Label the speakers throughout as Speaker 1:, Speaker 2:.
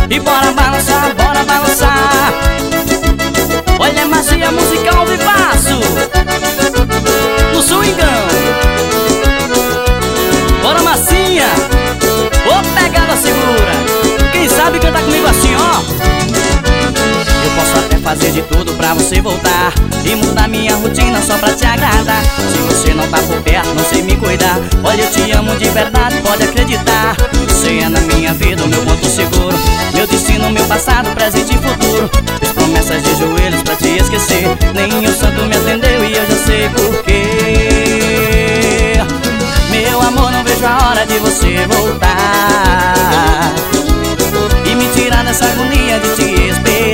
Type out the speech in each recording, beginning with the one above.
Speaker 1: E bora balançar, bora balançar. Olha a magia musical vivaço no swingão. Bora massinha, ô pegada segura. Quem sabe cantar comigo assim, ó. Eu posso até fazer de tudo pra você voltar e mudar minha rotina só pra te agradar. Se você não tá por perto, não sei me cuidar. Olha, eu te amo de verdade, pode acreditar. Você é na minha vida o meu ponto seguro, meu destino, meu passado, presente e futuro. Fiz promessas de joelhos pra te esquecer, nem o santo me atendeu e eu já sei porquê. Meu amor, não vejo a hora de você voltar e me tirar dessa agonia de te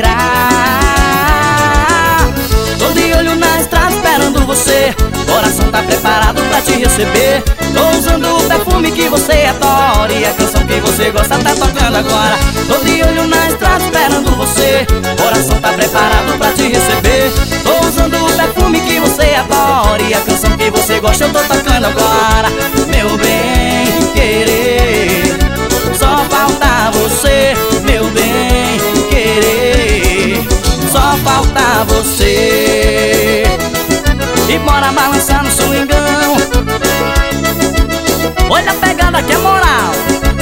Speaker 1: esperar. Tô de olho na estrada esperando você, coração tá preparado pra te receber. Tô usando o perfume que você adora e a canção que você gosta tá tocando agora. Tô de olho na estrada esperando você, coração tá preparado pra te receber. Tô usando o perfume que você adora e a canção que você gosta eu tô tocando agora. Meu bem querer, só falta você. Meu bem querer, só falta você. E bora balançar no swingão. Olha a pegada que é moral.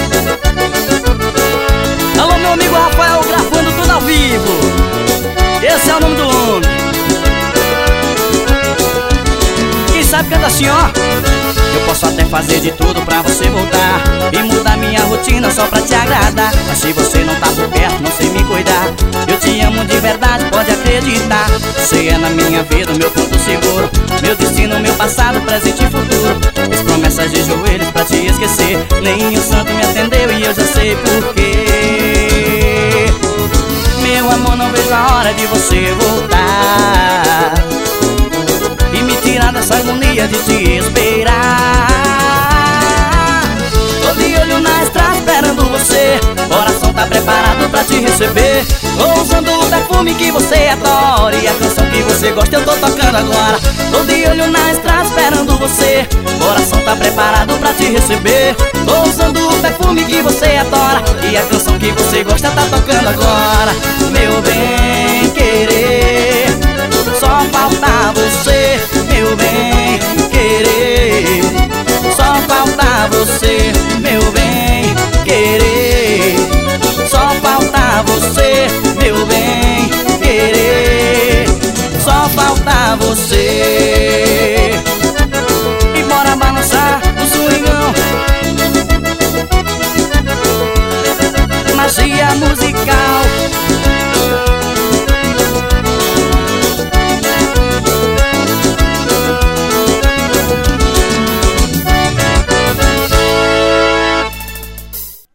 Speaker 1: Alô, meu amigo Rafael, gravando tudo ao vivo. Esse é o nome do homem. Quem sabe canta assim, ó. Eu posso até fazer de tudo pra você voltar e mudar minha rotina só pra te agradar. Mas se você não tá por perto, não sei me cuidar. Eu te amo de verdade, pode acreditar. Você é na minha vida o meu ponto seguro, meu destino, meu passado, presente e futuro. Fiz promessas de joelhos pra te esquecer, nem o santo me atendeu e eu já sei porquê. Meu amor, não vejo a hora de você voltar e me tirar dessa agonia de te esperar. Tô de olho na estrada esperando você, coração tá preparado pra te receber. Tô usando o perfume que você adora e a canção que você gosta eu tô tocando agora. Tô de olho na estrada esperando você, coração tá preparado pra te receber. Tô usando o perfume que você adora e a canção que você gosta tá tocando agora. Meu bem querer, só falta você. Meu bem querer, só falta você. Meu bem querer, só falta você. Meu bem querer, só falta você. E bora balançar no swingão. Magia musical.